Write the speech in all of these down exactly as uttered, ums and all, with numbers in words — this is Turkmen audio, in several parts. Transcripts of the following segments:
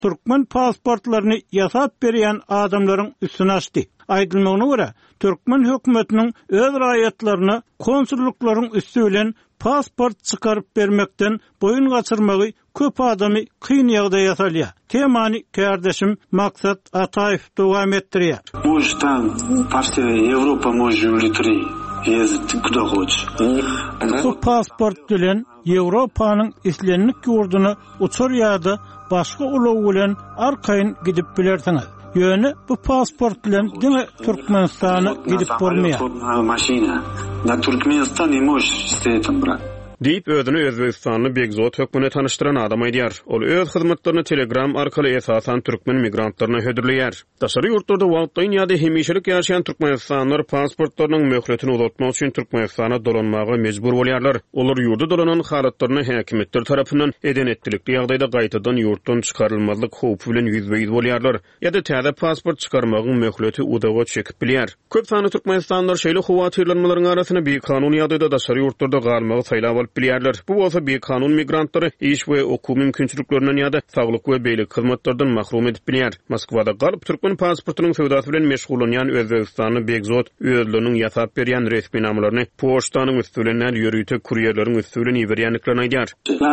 Türkmen pasportlaryny ýasap berýän adamlaryň üstüne açdy. Aýdylmagyna görä, Türkmen hökümetiniň öz raýatlaryna konsulluklaryň üstü bilen pasport çıkaryp bermekden boyun gaçyrmagy köp adamy kyn ýagdaýa salýar. Temany kardeşim Maksat Ataýew dowam etdirýär. Может, там партия Европа может улетри. Ездить куда хочешь. Bu pasport bilen Ýewropanyň islenlik ýurduny uçur ýa-da başga ulag bilen arkaýyn gidip bilersiňiz. Ýöne bu pasport bilen diňe Türkmenistana gidip bormaýar. Maşina. Na Türkmenistan не можешь стоять, брат. Deyip özünü Özbekistanly Begzot hökmüne tanıştıran adam aýdýar. Ol öz hyzmatlaryny Telegram arkaly esasan türkmen migrantlaryna hödürleýär. Daşary ýurtlarda wagtdaýyn ýa-da hemişelik ýaşaýan türkmenistanlar pasportlarynyň möhletini uzatmak üçin Türkmenistana dolanmagy mejbur bolýarlar. Olar ýurda dolanan halatlaryny häkimetler tarapyndan edenetlikli ýagdaýda gaýtadan ýurtdan çykarylmazlyk howpy bilen ýüzbeýiz bolýarlar. Ýa-da täze pasport çykarmagyň möhleti udaga çekip bilýär. Köp sany türkmenistanlar şeýle howatyrlanmalaryň arasyna bir kanun ýagdaýda daşary ýurtlarda galmagy saýlap bilýärler. Bu bolsa bir kanun migrantlary iş we oku mümkinçiliklerinden ýa-da saglyk we beýlik hyzmatlardan mahrum edip bilýär. Moskwada galyp türkmen pasportynyň sowdasy bilen meşgulanýan Özbekistanly Begzot özleriniň ýasap berýän resmi namlaryny poçtanyň üstünden ýörüýte kurýerleriň üstünden ýeberýänliklerini aýdýar.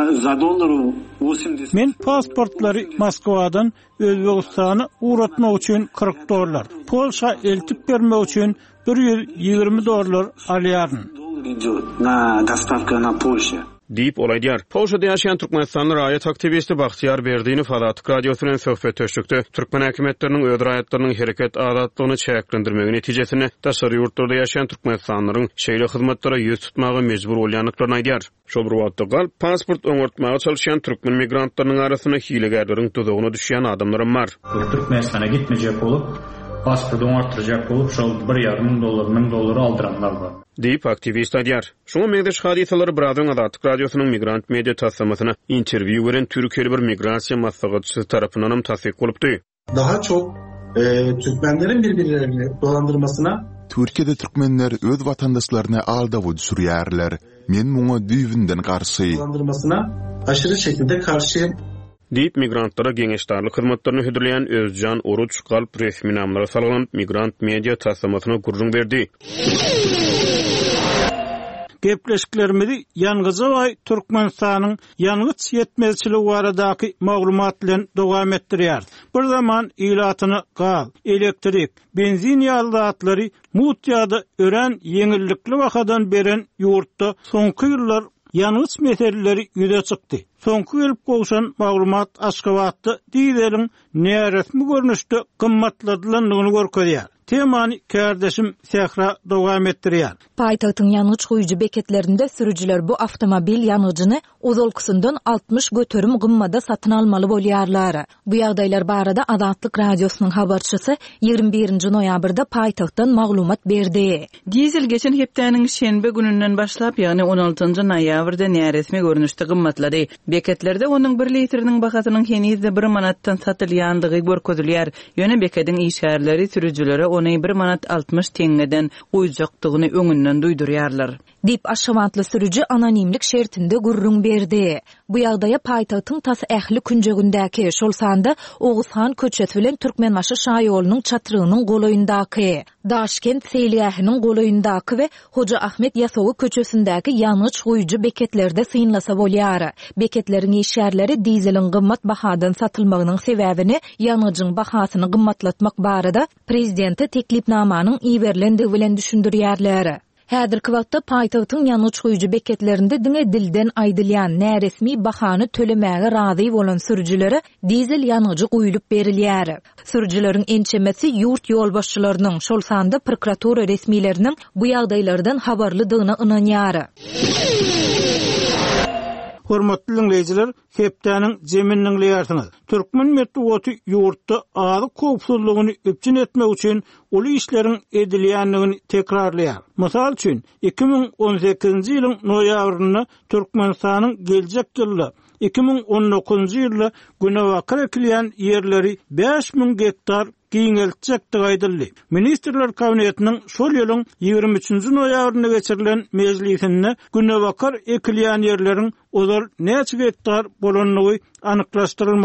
Men pasportlary Moskwadan Özbekistana uğratmak üçin kırk dollar, Polşa eltip bermek üçin bir yüz ýygrimi dollar alýaryn. На доставка на Польшу. Deyip olaýdýar. Polşada ýaşaýan Türkmenistanly raýat aktivisti Bahtiyar Berdiňew Fadatyk radiosu bilen söhbet öşdükde Türkmen häkimetleriniň öz raýatlarynyň hereket adatlygyny çäklendirmegi netijesinde daşary ýurtlarda ýaşaýan türkmenistanlaryň şeýle hyzmatlara ýüz tutmagy mejbur bolýanlyklaryny aýdýar. Şol bir wagtda gal pasport oňartmagy çalışan türkmen migrantlarynyň arasyna hilegärleriň tuzagyna düşýän adamlar bar. Türkmenistana gitmejek bolup pasport oňartyrjak bolup şol bir ýarym ming dollar, ming dollar aldyranlar bar. Deyip aktivist aýdýar. Şoňa meňdeş hadisalar Brazyl Adatyk radiosynyň migrant media tassamasyna interwiu beren türkeli bir migrasiýa maslahatçysy tarapyndan tasdik bolupdy. Daha çok e, Türkmenlerin birbirlerini dolandırmasına Türkiýede türkmenler öz vatandaşlaryna aldap düşürýärler. Men muňa düýbinden garşy. Dolandırmasına aşırı şekilde karşıyım. Deyip migrantlara geňeşdarlyk hyzmatlaryny hödürleýän Özcan Oruç galp resmi namlara salgylan migrant media tassamasyna gurrun berdi. Gepleşiklerimizi Ýangyjy Türkmenistanyň ýangyç ýetmezçiligi baradaky maglumat bilen dowam etdirýär. Bir zaman ilatyny gal, elektrik, benzin ýallatlary mutýada ören ýeňillikli wakadan beren ýurtda soňky ýyllar ýangyç meseleleri ýüze çykdy. Soňky gelip goşan maglumat Aşgabatda diýlerin näresmi görnüşde gymmatladylanlygyny görkezýär. Temany kardeşim Sehra dowam etdirýär. Paýtagtyň ýanyç goýuju beketlerinde sürüjiler bu awtomobil ýanyjyny ozolkusyndan altmış göterim gymmada satyn almaly bolýarlar. Bu ýagdaýlar barada Azatlyk radiosynyň habarçysy ýygrimi birinji noýabrda paýtagtdan maglumat berdi. Dizel geçen hepdeniň şenbe gününden başlap, ýagny on altynjy noýabrda näresmi görnüşde gymmatlady. Beketlerde onuň bir litriniň bahasynyň henizde bir manatdan satylýandygy görkezilýär. Ýöne bekediň işgärleri sürüjilere ony bir manat altmış teňgeden goýjakdygyny öňünden duýdurýarlar. Dip aşawantly sürüji anonimlik şertinde gurrun berdi. Bu ýagdaýa paýtagtyň tas ähli künjegindäki şol sanda Oguzhan köçesi bilen Türkmenmaşy şaýolunyň çatyrynyň goloýundaky, Daşkent Seýliýähiniň goloýundaky we Hoja Ahmet Ýasowy köçesindäki ýanyç goýuju beketlerde syňlasa bolýar. Beketleriň işgärleri dizelin gymmat bahadan satylmagynyň sebäbini ýanyjyň bahasyny gymmatlatmak barada prezidenti teklipnamanyň iýerlendigi bilen düşündirýärler. Häzirki wagtda paýtagtyň ýanyç goýuju beketlerinde diňe dilden aýdylýan näresmi bahany tölemäge razy bolan sürüjilere dizel ýanyjy goýulyp berilýär. Sürüjileriň ençemesi ýurt ýolbaşçylarynyň şol sanda prokuratura resmileriniň bu ýagdaýlardan habarlydygyna ynanýar. Hormatly dinleyijiler, hepdeniň jeminiň ýartyňyz. Türkmen medeniýeti ýurtda azy köpsüzligini öpçün etmek üçin uly işleriň edilýänligini tekrarlaýar. Mysal üçin iki ming on sekizinji ýylyň noýabryna Türkmenistanyň geljek ýyly iki ming on dokuzunji ýylda günewakar ekilýän ýerleri beş ming hektar giňeltjekdi gaýdyldy. Ministrler kabinetiniň şol ýylyň ýygrimi üçinji noýabryna geçirilen mejlisinde günewakar ekilýän ýerleriň ozal näçe hektar bolanlygy anyklaşdyrylmady.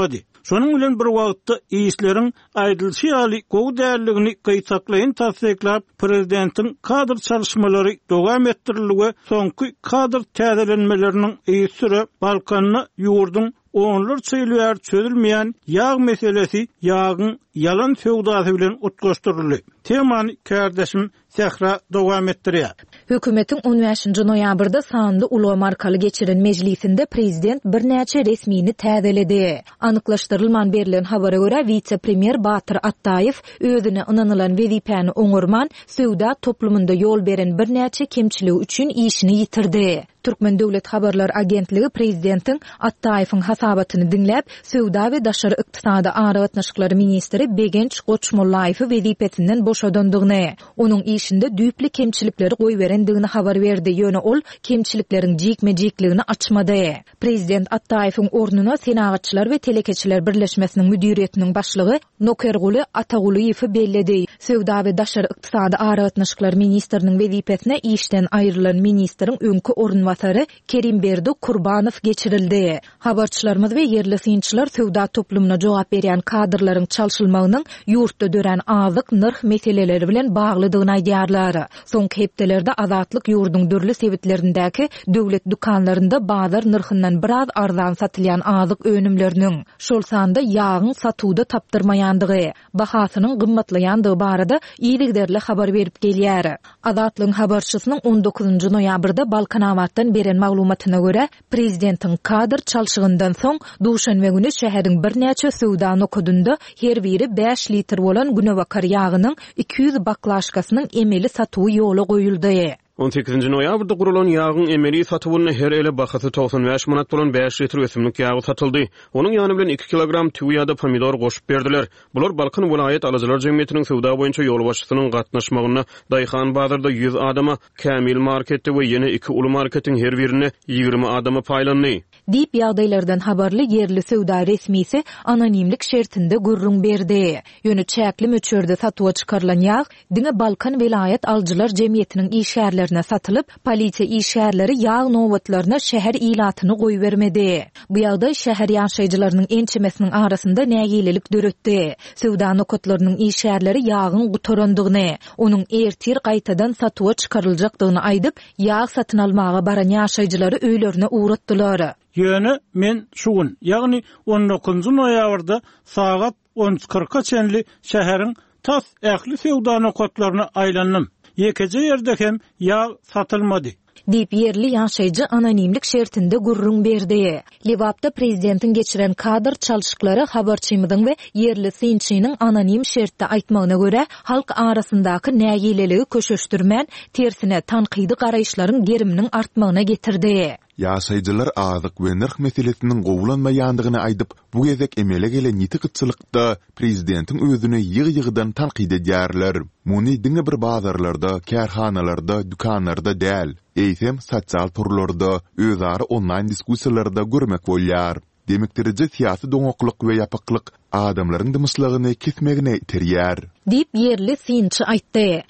Şonuň bilen bir wagtda işleriň aýdylşy ýaly gowy därligini gyýsaklaýyn tasdiklap, prezidentiň kadr çalışmalary dowam etdiriligi, soňky kadr täzelenmeleriniň ýsüre Balkanyna ýurdun onlar çeýlýär çözülmeýän ýağ meselesi ýağın yalan sowdasy bilen utgaşdyryldy. Temany kardeşim Sehra dowam etdirýär. Hökümetiň on beşinji noýabrda sanly uly markaly geçiren mejlisinde prezident bir näçe resmini täzeledi. Anyklaşdyrylman berilen habara görä vice-premier Batyr Attaýew özüne ynanylan wezipäni oňurman, sowda toplumynda ýol beren bir näçe kemçiligi üçin işini ýitirdi. Türkmen Döwlet Habarlar Agentligi prezidentiň Attaýewiň hasabatyny dinläp, sowda we daşary ykdysady aragatnaşyklary ministri Begenç Goçmullaýew wezipetinden boşadandygyny, onuň işinde düýpli kemçilikleri goý berendigini habar berdi. Ýöne ol kemçilikleriň jikme-jikligini açmady. Prezident Attaýewiň ornuna senagatçylar we telekeçiler birleşmesiniň müdiriýetiniň başlygy Nokerguly Atagulyýew belledi. Sowda we daşary ykdysady aragatnaşyklary ministriniň wezipetine işden aýrylan ministriň öňkü ornwatary Kerimberdi Kurbanow geçirildi. Habarçylarymyz we yerli synçylar sowda toplumuna jogap berýän kadrlaryň çalşylmagynyň ýurtda dören azyk nırh meseleleri bilen baglydygyny aýdýarlar. Soňky hepdelerde Azatlyk ýurduň dürli sebitlerindäki döwlet dukanlarynda bazar nırhyndan biraz arzan satylýan azyk önümleriniň şol sanda ýağın satuwda tapdyrmaýandygy, bahasynyň gymmatlaýandygy barada iýlikderle habar berip gelýär. Azatlyň habarçysynyň on dokuzunju noýabrda Balkanawatdan beren maglumatyna görä, prezidentiň kadr çalşygyndan soň duşanbe güni şäheriň bir näçe sowda nokudunda her biri beş litr bolan günewakar ýağynyň iki yüz baklaşkasynyň emeli satuwy ýola goýuldy. on sekizinji noýabrda gurulan ýağın emeli satywyny her ele bahasy doksan beş manat bolan beş litr ösümlik ýagy satyldy. Onuň ýany bilen iki kilogram tüw ýa-da pomidor goşup berdiler. Bular Balkan vilayet alyjylar jemgyýetiniň sowda boýunça ýol başçysynyň gatnaşmagyna Daýhan bazarda yüz adama, Kamil marketde we ýene iki uly marketiň her birine ýygrimi adama paýlandy. Dip ýagdaýlardan habarly yerli sowda resmisi anonimlik şertinde gurrun berdi. Ýöne çäkli möçörde satýa çykarylan ýağ diňe Balkan vilayet alyjylar jemgyýetiniň işgärlerine satylyp, polisiýa işgärleri ýağ nowatlaryna şäher ilatyny goý bermedi. Bu ýagda şäher ýaşaýjylarynyň ençemesiniň arasynda nägililik döretdi. Sowda nokatlarynyň işgärleri ýağyň gutarandygyny, onuň ertir gaýtadan satýa çykaryljakdygyny aýdyp, ýağ satyn almaga baran ýaşaýjylary öýlerine uğratdylar. Ýöne men şugun, ýagny on dokuzunju noýabrda sagat on kırka çenli şäheriň tas ähli sowda nokatlaryna aýlandym. Ýekeje ýerde hem ýağ satylmady. Dip yerli ýaşaýjy anonimlik şertinde gurrun berdi. Liwapda prezidentiň geçiren kadr çalşyklary habarçymydyň we yerli synçynyň anonim şertde aýtmagyna görä, halk arasyndaky nägileligi köşeşdirmän, tersine tanqidi garaýşlaryň geriminiň artmagyna getirdi. Ýaşaýjylar azyk we nırh meselesiniň gowulanmaýandygyny aýdyp, bu gezek emele gelen ýiti gytçylykda prezidentiň özüne ýygy-ýygydan tanqid edýärler. Muny diňe bir bazarlarda, kärhanalarda, dukanlarda däl, eýsem sosial turlarda, özara online diskussiýalarda görmek bolýar. Demekdirje siyasi doňoklyk we ýapyklyk adamlaryň dymyşlygyny kesmegine iterýär. Dip yerli synçy aýtdy.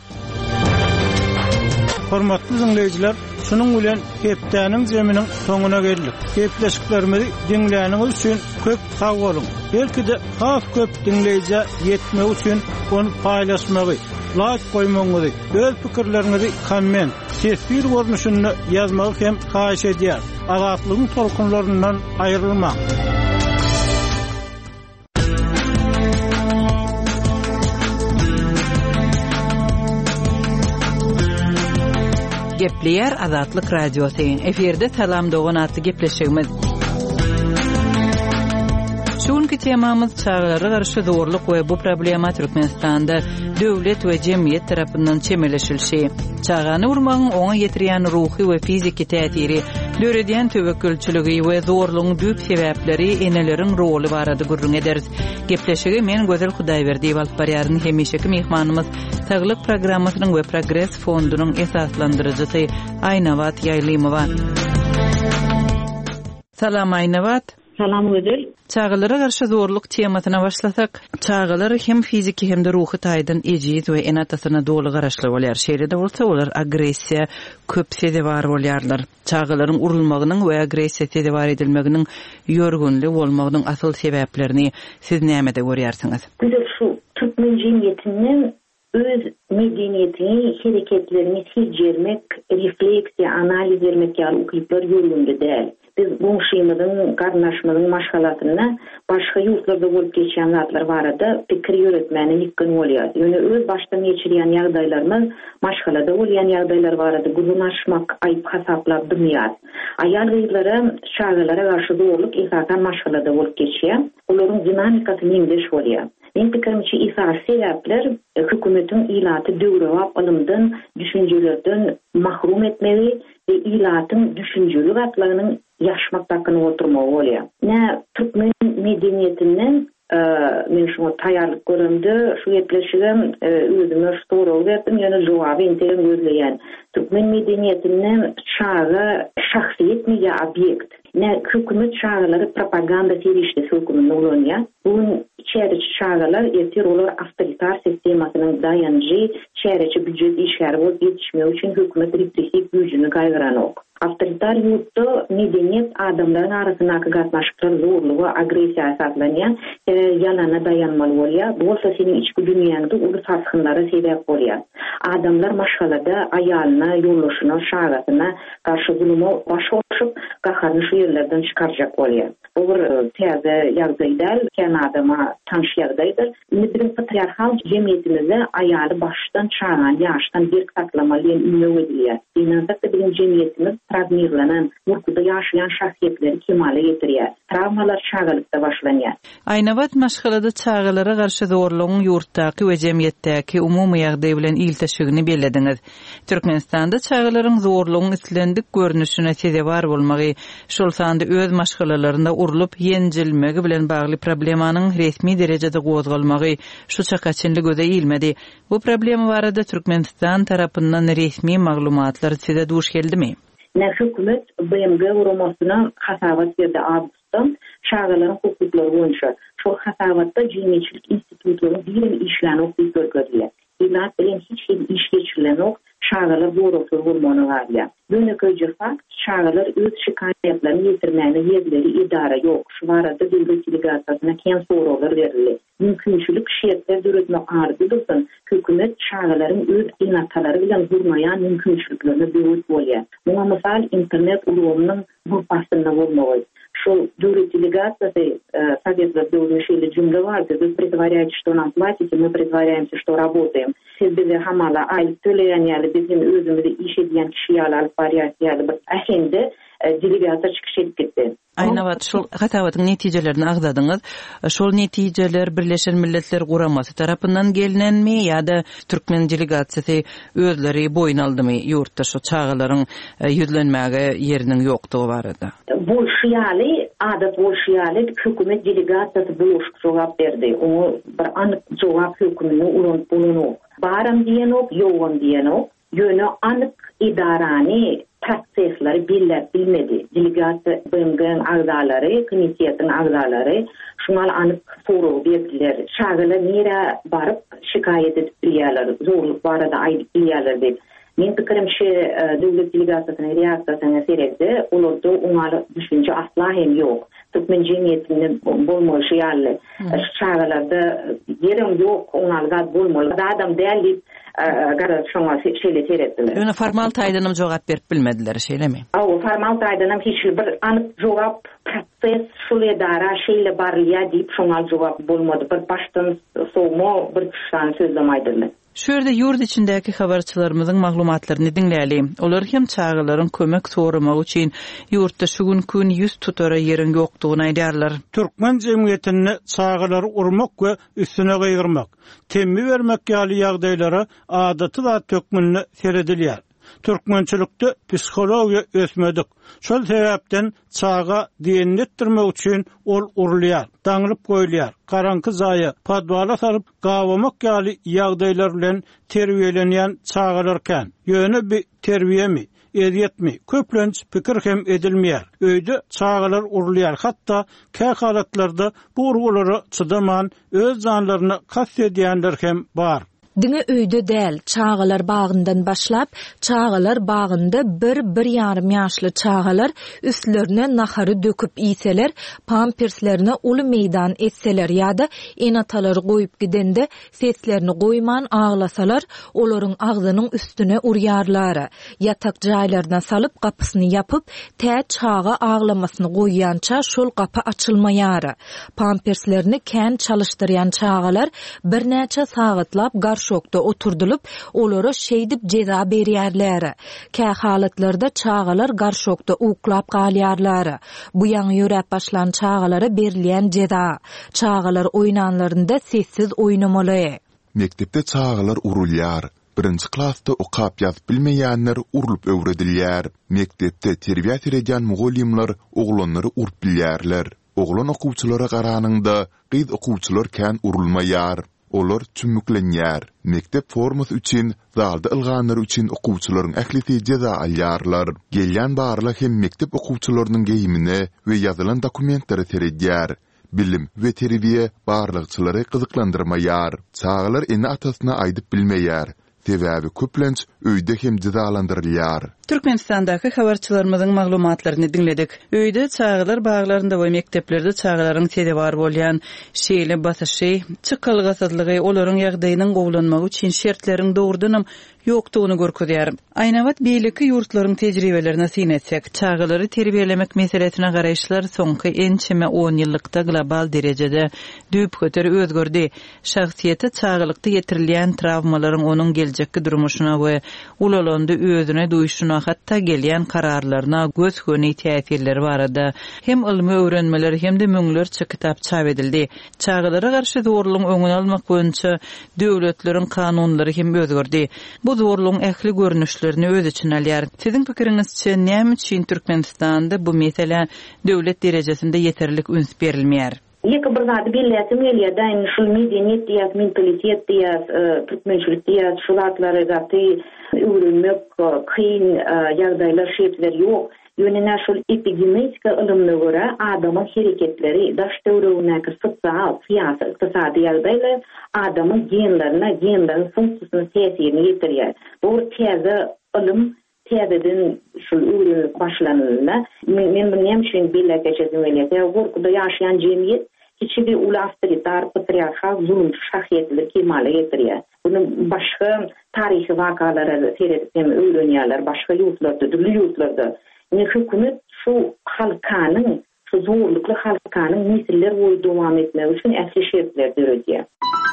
Hormatly dinleyijiler, şunun bilen hepdäniň jeminiň soňuna geldik. Hepleşiklerimizi dinläniňiz üçin köp sag bolun. Belki de has köp dinleýije ýetmek üçin onu paýlaşmagy, like goýmagy, öz pikirleriňizi komment, tesbir görnüşinde ýazmagy hem haýyş edýär. Azatlygyň tolkunlaryndan aýrylmak. Gepleýär Azatlyk radiosy. Eferde salam dogan atly gepleşigimiz. Şuňky temamyz çağlara garşy zorluk we bu problema Türkmenistanda döwlet we jemgyýet tarapyndan çemeleşilşi. Çağany urmagyň oňa ýetirýän ruhy we fiziki täsiri, döredýän töwekkülçiligi we zorlugyň düýp sebäpleri, eneleriň roly barada gurrun ederiz. Gepleşigi men Gözel Hudaýberdi alyp barýaryň hemişeki mehmanymyz Saglyk programmasynyň we Progress fondunyň esaslandyrjysy Aýnawat Ýaýlymowa. Salam Aýnawat. Salam Gözel. Çağalara garşy zorluk temasyna başlasak, çağalar hem fiziki hem de ruhy taýdan ejid we enatasyna dolu garaşly bolýar. Şeýle-de bolsa olar agressiýa köp sede bar bolýarlar. Çağalaryň urulmagynyň we agressiýa bar edilmeginiň ýörgünli bolmagynyň asyl sebäplerini siz näme de görýärsiňiz? Güzel şu Türkmen jemgyýetiniň öz medeniýetini, hereketlerini siljermek, refleksiýa, analiz etmek ýaly uklyplar ýörgünde däl. Biz bu şeýmeden garnaşmagyň maşgalatyna başga ýurtlarda bolup geçen zatlar barada pikir ýöretmäni ýykyn bolýar. Ýöne öz başdan geçirýän ýagdaýlarymyz maşgalada bolýan ýagdaýlar barada gurulmaşmak aýyp hasaplap durýar. Aýal gyýlary şagalara garşy zorluk esasan maşgalada bolup geçýär. Olaryň dinamikasy niňdeş bolýar. Men pikirimçe isar sebäpler hökümetin ilaty döwrewap alymdan, düşünjelerden mahrum etmeli we ilatyň düşünjeli gatlarynyň yaşmakdakyny oturmagy bolýar. Nä Türkmen medeniýetinden men şunu taýýarlyk görümdi, şu ýetleşigem özüme sorag berdim, ýöne jogaby interim gözleýän. Türkmen medeniýetinden şaga şahsiýet mi ýa obyekt? Nä hökümet şagalary propaganda serişde hökümetiň ulanýar. Bunun içeriçi şagalar ertir olar avtoritar sistemasynyň dayanjy, çereçi büdjet işgäri bolup ýetişmegi üçin hökümet repressiw güýjüni gaýryranok. Avtoritar ýurtda medeniýet adamlaryň arasyna gatnaşyklar zorlugy, agressiýa esaslanýan, ýalana dayanmaly bolýar. Bolsa seniň içki dünýäňde uly sarsgynlara sebäp bolýar. Adamlar maşgalada aýalyna, ýollaşyna, şagatyna garşy zuluma baş goşup, gaharny şu ýerlerden çykarjak bolýar. Bu bir täze ýagdaýdal, kän adama tanış ýagdaýdyr. Bizim patriarhal jemgyýetimizde aýaly başdan çaran, ýaşdan bir taklamaly ünlü edilýär. Dinazakda bizim jemgyýetimiz travmirlanan, murkuda ýaşaýan şahsiýetleri kemale getirýär. Travmalar şagalykda başlanýar. Aýnabat maşgalada çağalara garşy zorlugyň ýurtdaky we jemgyýetdäki umumy ýagdaý bilen ilteşigini bellädiňiz. Türkmenistanda çağalaryň zorlugyň islendik görnüşine sede bar bolmagy, şol sanda öz maşgalalarynda urulup ýenjilmegi bilen bagly problemanyň resmi derejede gozgalmagy şu çakaçynly göze ilmedi. Bu problema barada Türkmenistan tarapyndan resmi maglumatlar size duş geldimi? Nä hökümet B M G urumasyna hasabat berdi awgustdan şagalaryň hukuklary boýunça. Şol hasabatda jemgyýetçilik institutlarynyň birini işläni okuyup görkezdiler. Ilat bilen hiç bir iş geçirilenok, şagalar doğrultuy bolmany garýar. Bönököjü fakt, şagalar öz şikaýetlerini ýetirmäni ýerleri idara ýok. Şu barada döwlet delegatsiýasyna kän soralar berildi. Mümkinçilik şeýetler döretmek ardy bolsa, hökümet şagalaryň öz inatalary bilen durmaýan mümkinçiliklerini döwret bolýar. Muňa mysal internet ulgamynyň bu pastyna bolmagy. Шо дуры делегации советов должны джумла варты, вы притворяете, что нам платите, мы притворяемся, что работаем. Siz bize hamala aylık söyleyen yani bizim özümüzü iş ediyen kişiyi alıp bariyat yani bir ahinde delegatsiya çıkış edip gitti. Aýnabat şol hatawatyň netijelerini agdadyňyz. Şol netijeler Birleşen Milletler Guramasy tarapyndan gelinenmi ýa-da Türkmen delegasiýasy özleri boýun aldymy ýurtda şu çağalaryň ýüzlenmäge ýeriniň ýokdugy barada? Bolşiýaly, adat bolşiýaly hökümet delegasiýasy boýuşyk jogap berdi. Onu bir anyk jogap hökümini ulanıp bulunok. Baram diýenok, ýogam diýenok. Ýöne anyk idarany taksesleri billep bilmedi. Delegasiýa B M G'nin agzalary, komitetin agzalary şuňal anyk soraw berdiler. Şagalar nere baryp şikaýet edip bilýärler, zorluk barada aýdyp bilýärler diýip. Men pikirimçe döwlet delegatsiýasynyň reaksiýasyna sereddi. Olarda oňaly düşünje asla hem ýok. Türkmen jemgyýetiniň bolmaşy ýaly. Şagalarda ýerim ýok, oňaly zat bolmaly. Adam däl diýip gara şoňa şeýle sereddiler. Ýöne formal taýdanam jogap berip bilmediler, şeýlemi? Aw, formal taýdanam hiç bir anyk jogap proses şol edara şeýle barlýar diýip şoňa jogap bolmady. Bir başdan sowma bir kişiň sözlemaýdylar. Şöyle yurt içindäki habarçylarymyzyň maglumatlaryny dinläli. Olar hem çağalaryň kömek soramak üçin ýurtda şu gün gün ýüz tutara ýeriň ýokdugyny aýdarlar. Türkmen jemgyýetini çağalary urmak we üstüne gaýyrmak, temmi bermek ýaly ýagdaýlara adaty we tökmenini seredilýär. Türkmençilikde psihologiýa ösmedik. Şol sebäpden çağa diýenletdirmek üçin ol urulýar, daňylyp goýulýar. Garanky zaýy, padwala salyp gawamak ýaly ýagdaýlar bilen terbiýelenýän çağalarken, ýöne bir terbiýemi ediyetmi. Köplenç pikir hem edilmeýär. Öýde çağalar urulýar. Hatda kä halatlarda bu urulary çydaman öz janlaryny kassedýänler hem bar. Diňe öýde däl, çağalar bagyndan başlap, çağalar bagynda bir bir ýarym ýaşly çağalar üstlerine nahary döküp iýseler, pamperslerini uly meýdan etseler ýa-da enatalary goýup gidende seslerini goýman aglasalar, olaryň agzynyň üstüne urýarlar. Yatak jaýlaryna salyp gapysyny ýapyp, tä çağa aglamasyny goýýança şol gapy açylmaýar. Pamperslerini kän çalyşdyrýan çağalar bir näçe sagatlap şokda oturdulup olary şeýdip jeza berýärler. Kä halatlarda çağalar garşokda uklap galýarlar. Bu ýaňy ýörep başlan çağalara berilýän jeza. Çağalar oýnanlarynda sessiz oýnamaly. Mektepde çağalar urulýar. Birinci klasda okap ýazyp bilmeýänler urulup öwredilýär. Mektepde terbiýe edýän mugallimler oglanlary urup bilýärler. Oglan okuwçylara garanyňda gyz okuwçylar kän urulmaýar. Olar tümüklenýär. Mektep formasy üçin, zalda ılganlar üçin okuwçylaryň ählisi jeza alýarlar. Gelýän barlar hem mektep okuwçylarynyň geýimine we ýazylan dokumentlary seredýär. Bilim we terbiýe barlykçylary gyzyklandyrmaýar. Çağalar eni atasyna aýdyp bilmeýär. Sebäbi köplenç öýde hem cezalandyrylýar. Türkmenistandaky habarçylarymyzyň maglumatlaryny dinledik. Öýde çağalar baglarynda we mekteplerde çağalaryň sede bar bolýan şeýle basışy, çykylgysyzlygy, olaryň ýagdaýynyň gowlanmagy üçin şertleriň dogrudanam ýokdugyny görkezýär. Aýnabat beýleki ýurtlaryň tejribelerini synetsek, çağalary terbiýelemek meselesine garaýşlar soňky ençeme on ýyllykda global derejede düýp göter özgördi. Şahsiýeti çağalykda ýetirilýän travmalaryň onuň geljekki durmuşyna we ulalanda özüne duýuşyna hatda gelýän kararlaryna göz göni täsirleri barada hem ilmi öwrenmeler hem de müňlerçe kitap çap edildi. Çağalara garşy zorlugyň öňüni almak boýunça döwletleriň kanunlary hem özgördi. Bu zorlugyň ähli görnüşlerini öz için alýar. Siziň pikiriňizçe näme üçin Türkmenistanda bu mesele döwlet derejesinde yeterlik üns berilmeýär? Ýeke bir zady belläsim gelýär-de, şu medeniyet diýär, mentalitet diýär, türkmençilik diýär, şu zatlary gaty öwrenmek kyn ýagdaýlar şeýtler ýok. Ýöne şol epigenetika ilmine görä adamyň hereketleri, daş döwründäki sosial, syýasy, ykdysady ýagdaýlar adamyň genlerine, genleriň funksiýasyna täsirini ýetirýär. Bu täze ilim täzeden şu öwrenip başlanýar. Men bu näme üçin belläp geçedim elbetde, gorkuda ýaşaýan jemgyýet hiçbir ulastrytar, patriarchal zulüm şahsiýetleri kemale ýetirýär. Bunu başga taryhy wakalary seredip öwrenýärler, başga ýurtlarda, dürli ýurtlarda. Ne hükümet şu halkanyň, şu zorlukly halkanyň nesiller boyu dowam etmek üçin ähli şertler döredýär.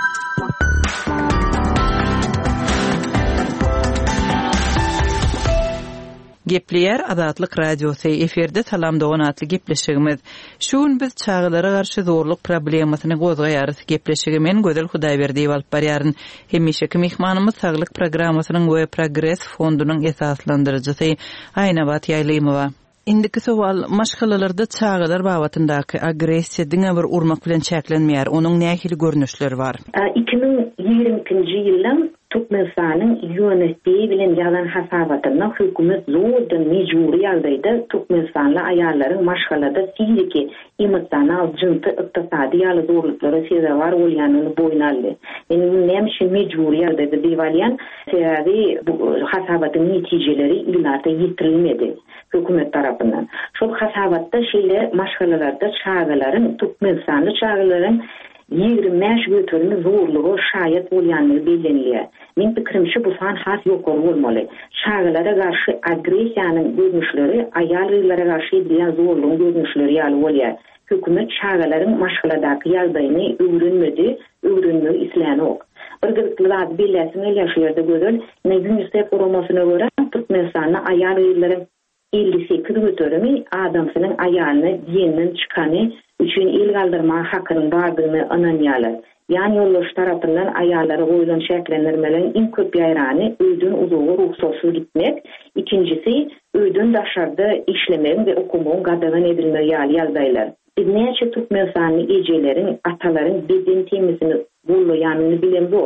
Gepleyer Azatlyk Radiosy eferde salam dogan atly gepleşigimiz. Şuň biz çağalara garşy zorluk problemasyny gozgaýarys. Gepleşigimen Gözel Hudaýberdiýew alyp barýaryn. Hemişeki mehmanymyz saglyk programasynyň we Progress fondunyň esaslandyrjysy Aýnabat Ýaýlymowa. Indiki sowal maşgalalarda çağalar babatyndaky agressiýa diňe bir urmak bilen çäklenmeýär. Onuň nähili görnüşleri bar? iki bin ýigrimiki ýylyň Türkmenistanyň ýönetdiği bilen ýalan hasabatyna hökümet zordan mejburi ýagdaýda Türkmenistanly aýallaryň maşgalada fiýliki, emosional, jynty, ykdysady ýaly zorluklary sezebar bolýanyny boýna aldy. Eni näme üçin mejburi ýagdaýda diýilýän, sebebi bu hasabatyň netijeleri ýyllarda ýetirilmedi hökümet tarapyndan. Şol hasabatda şeýle maşgalalarda çağalaryň, Türkmenistanly çağalaryň ýigrim beş götürme zorlugy şaýat bolýanyny bellenilýär. Men pikirimçe bu san has ýokary bolmaly. Çağalara garşy agressiýanyň görnüşleri, aýallara garşy edilýän zorlugyň görnüşleri ýaly bolýar. Hökümet çağalaryň maşgaladaky ýagdaýyny öwrenmedi, öwrenmek isläni ok. Bir gürlükler belläsim ýaşaýardy gözel. Ne UNICEF formasyna görä Türkmenistanyň aýallaryň elli sekiz götürmi adamsynyň aýalyny diýenden çykany üçin el galdyrma hakynyň bardygyny ananýarlar. Ýani ýoldaş tarapyndan aýallary goýulan şäklendirmelerin iň köp ýaýrany öýdün uzagy ruhsatsız gitmek, ikincisi öýdün daşarda işlemek we okumagy gadagan edilmek ýaly ýagdaýlar. Bir näçe Türkmenistanyň ejeleriň, atalaryň beden temizini bolýanyny bilen bu.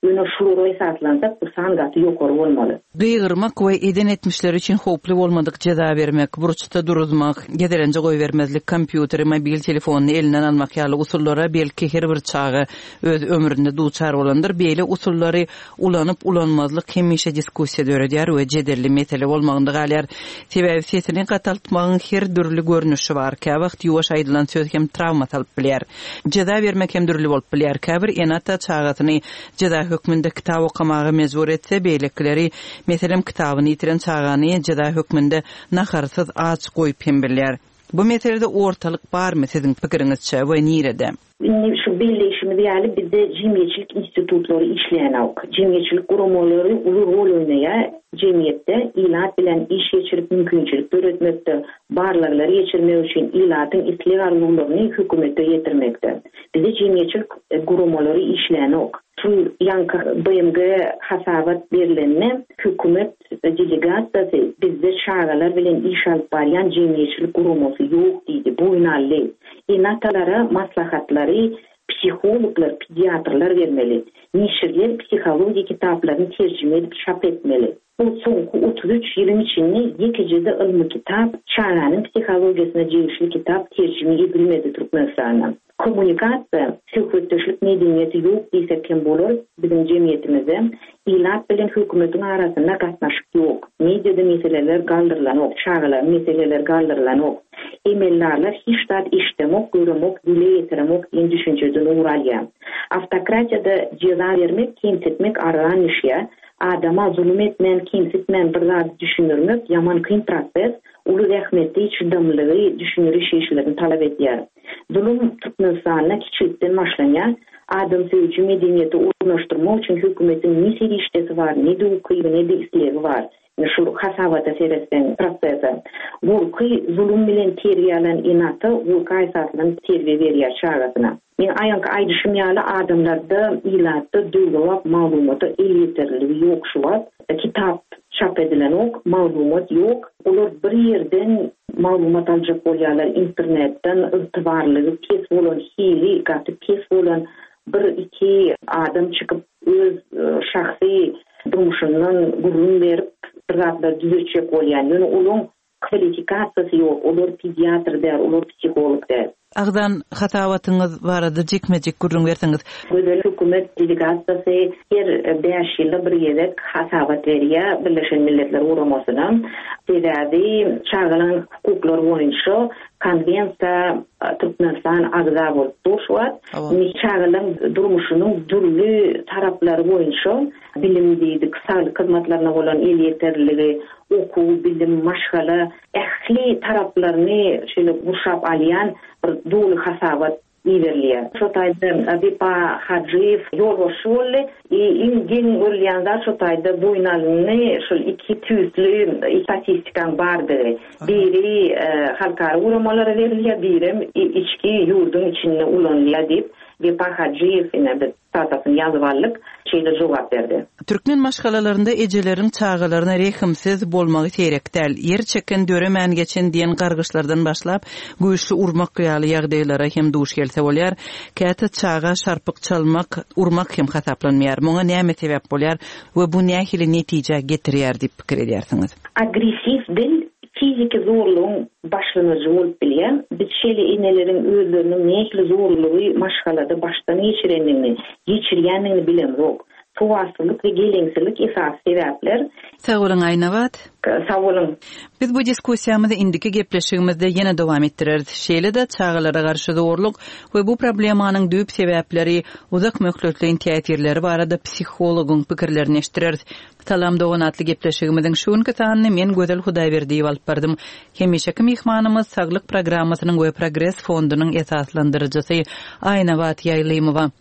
Ýöne şulara esaslansak bu san gaty ýokary bolmaly. Gygyrmak we eden etmişler üçin howply bolmadyk jaza bermek, burçda duruzmak, gederenje goý bermezlik, kompýuteri, mobil telefonyny elinden almak ýaly usullara belki her bir çagy öz ömründe duçar bolandyr. Beýle usullary ulanyp ulanmazlyk hemişe diskussiýa döredýär we jederli mesele bolmagynda galýar. Sebäbi sesini gataltmagyň her dürli görnüşi bar. Käwagt ýuwaş aýdylan söz hem travmat alyp bilýär. Jaza bermek hem dürli bolup bilýär. Käbir enata çagatyny jaza hökmünde kitap okamagy mezbur etse, beýlekleri meselem kitabyny ýitiren çagany jaza hökmünde naharsyz aç goýup hem bilýär. Bu meselede ortalyk barmy siziň pikiriňizçe we nirede? Şu birleşimi diýäli bizde jemgyýetçilik institutlary işleýän ok. Jemgyýetçilik gurulmalary uly rol oýnaýar. Jemgyýetde ilat bilen iş geçirip mümkinçilik öğretmekde, barlykları geçirmek üçin ilatyň isleýärlüklaryny hökümete ýetirmekde. Bizde jemgyýetçilik gurulmalary işleýän ok. Şu ýanky B M G hasabat berilenme hökümet delegasiýasy bizde şagalar bilen iş alyp barýan jemgyýetçilik gurulmasy ýok diýdi. Bu ýnaly. Enatalara maslahatlary psihologlar, pediatrlar vermeli. Nişirler psihologiya kitaplaryny terjime edip çap etmeli. Bu soňky otuz üç ýylyň içinde ýekejede ilmi kitap, çağanyň psihologiýasyna jegişli kitap terjime edilmedi Türkmenistandan. Kommunikasiýa, söhbetdeşlik medeniýeti ýok diýsek hem bolar. Bizim jemgyýetimizde ilat bilen hökümetiň arasynda gatnaşyk ýok. Mediada meseleler galdyrylan ok, çağalar meseleler galdyrylan ok. Emellerler hiç dat işlemok, göremok, dile yetiremok diýen düşünjeden uğralýar. Автократияда jaza bermek, kemsetmek aradan işe, adama zulüm etmen, kemsetmen bir zat düşünürmek yaman kyn proses, uly rahmetli çydamlygy, düşünüri şeýşlerini talap edýär. Zulüm Türkmenistanyna kiçilikden başlanýar. Adam sevgi medeniýeti ornaşdyrmak üçin hökümetiň niseli işlesi bar, nede ukyby, nede isleýigi bar. Şu hasavata seresden prosesi. Gurky zulüm bilen terbiýelen enata, gurky esaslan terbiýe berýär çagatyna. Men aýanky aýdyşym ýaly adamlarda ilatda döwlep maglumaty elýetirligi ýok şu wagt. Kitap çap edilen ok, maglumat ýok. Olar bir ýerden maglumat aljak bolýarlar internetden, ygtybarlygy kes bolan, hili gaty kes bolan bir iki adam çykyp öz şahsy durmuşyndan gurrun berip ratlar düzüçek bolýan. Ýöne olaň kwalifikasiýasy ýok. Olar pediatr der, olar psiholog der. Agdan hatawatyňyz barada jekmejek gurrun berseňiz. Gödel hökümet delegasiýasy her beş ýylda bir ýerde hasawat berýär Birleşen Milletler Guramasyna. Sebäbi çağalan hukuklar boýunça konvensiýa Türkmenistan agza bolup durýar. Çağalan durmuşynyň dürli taraplary boýunça bilimdiýdik, sağlyk hyzmatlaryna bolan elýetirligi, okuw, bilim, maşgala, ähli taraplaryny şeýle guşap alýan bir dolu hasawat ilerliyor. Şu tayda Bipa Hacıyev yol başvurdu. İlgin urliyanlar şu tayda bu inalını şu iki tüzlü istatistikan vardı. Biri halkara uğramaları veriliyor, biri içki yurdun içinde ulanılıyor deyip Bipa Hacıyev yine tatasını yazıvallık şeyde cevap verdi. Türkmen maşgalalarında ecelerin çağalarına rehimsiz bolmağı terekdel. Yer çeken döremen geçen diyen gargışlardan başlap güýçli urmak ýaly ýagdaýlara hem duş gelse bolýar. Käte çağa şarpyk çalmak, urmak hem hasaplanmaýar. Muňa näme sebäp bolýar we bu nähili netije getirýär diýip pikir edýärsiňiz? Agresiv dil fiziki zorluğun başlanıcı olup bilýär. Biz şeýle inelerin özlerinin nähili zorlugy maşgalada baştan geçirenini, geçirýänini bilen ýok. Tuwaslyk we geleňsizlik esas sebäpler. Sag bolun Aýnabat. Sag bolun. Biz bu diskussiýamyzda indiki gepleşigimizde ýene dowam etdireriz. Şeýle-de çağalara garşy zorluk we bu problemanyň düýp sebäpleri, uzak möhletli teýsirleri barada psihologyň pikirlerini eşdireriz. Salam doganatly gepleşigimiziň şuňky sanyny men Gözel Hudaýberdiýew alyp bardym. Hemişeki mehmanymyz Saglyk programmasynyň we Progress fondunyň esaslandyrjysy Aýnabat Ýaýlymowa.